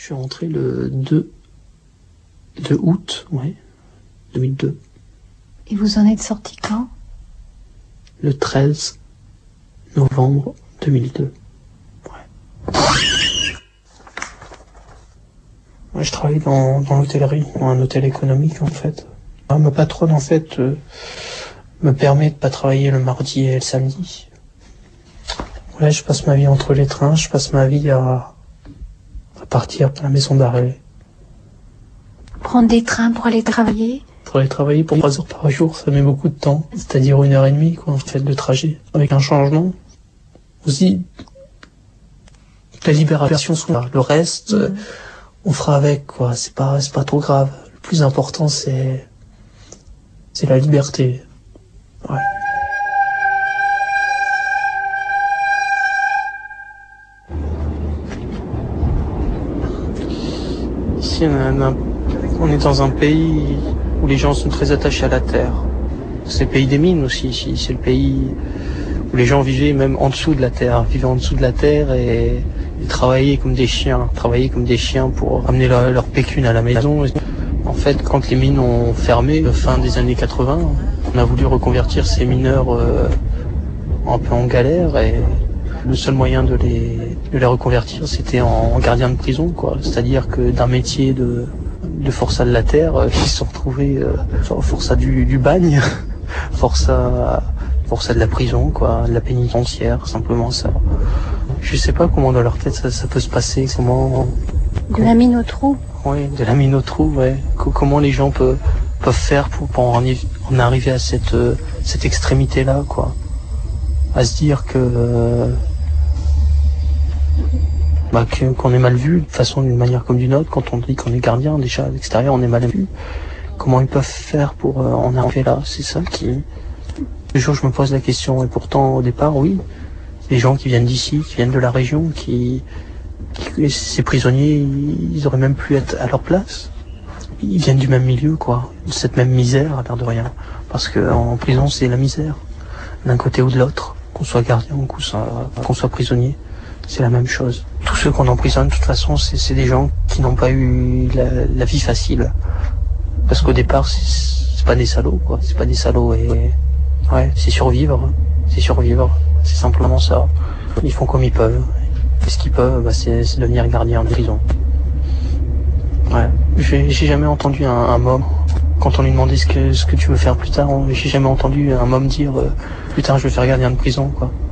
suis rentré le 2 août, ouais, 2002. Et vous en êtes sorti quand? Le 13 novembre 2002. Ouais. Ouais, je travaille dans l'hôtellerie, dans un hôtel économique en fait. Ma patronne en fait me permet de pas travailler le mardi et le samedi. Ouais, je passe ma vie entre les trains, je passe ma vie à partir à la maison d'arrêt. Prendre des trains pour aller travailler? Pour aller travailler pour 3 heures par jour, ça met beaucoup de temps. C'est-à-dire 1h30 quoi, en fait, de trajet. Avec un changement. Aussi, la libération soit là. Le reste, on fera avec, quoi. C'est pas trop grave. Le plus important, c'est la liberté. Ouais. Ici, on est dans un pays où les gens sont très attachés à la terre. C'est le pays des mines aussi, ici. C'est le pays où les gens vivaient même en dessous de la terre. Vivaient en dessous de la terre et travaillaient comme des chiens. Travaillaient comme des chiens pour amener leur pécune à la maison. En fait, quand les mines ont fermé, fin des années 80, on a voulu reconvertir ces mineurs un peu en galère et le seul moyen de les reconvertir, c'était en gardien de prison, quoi. C'est-à-dire que d'un métier de forçat de la terre, ils se sont retrouvés forçat du bagne, forçat de la prison, quoi, de la pénitentiaire, simplement ça. Je sais pas comment dans leur tête ça peut se passer, comment... De la mine au trou? Oui, de la mine au trou, ouais. Comment les gens peuvent faire pour en arriver à cette extrémité-là, quoi. À se dire qu'on est mal vu, de toute façon, d'une manière comme d'une autre, quand on dit qu'on est gardien, déjà, à l'extérieur, on est mal vu. Comment ils peuvent faire pour en arriver là? C'est ça qui... Le jour je me pose la question, et pourtant, au départ, oui, les gens qui viennent d'ici, qui viennent de la région, ces prisonniers, ils auraient même pu être à leur place. Ils viennent du même milieu, quoi. Cette même misère, à l'air de rien. Parce que en prison, c'est la misère. D'un côté ou de l'autre. Qu'on soit gardien ou qu'on soit prisonnier. C'est la même chose. Tous ceux qu'on emprisonne, de toute façon, c'est des gens qui n'ont pas eu la vie facile. Parce qu'au départ, c'est pas des salauds, quoi. C'est pas des salauds et... Ouais, c'est survivre. C'est survivre. C'est simplement ça. Ils font comme ils peuvent. Et ce qu'ils peuvent, c'est devenir gardien de prison. Ouais. J'ai jamais entendu un môme, quand on lui demandait ce que tu veux faire plus tard, j'ai jamais entendu un môme dire plus tard je veux faire gardien de prison, quoi.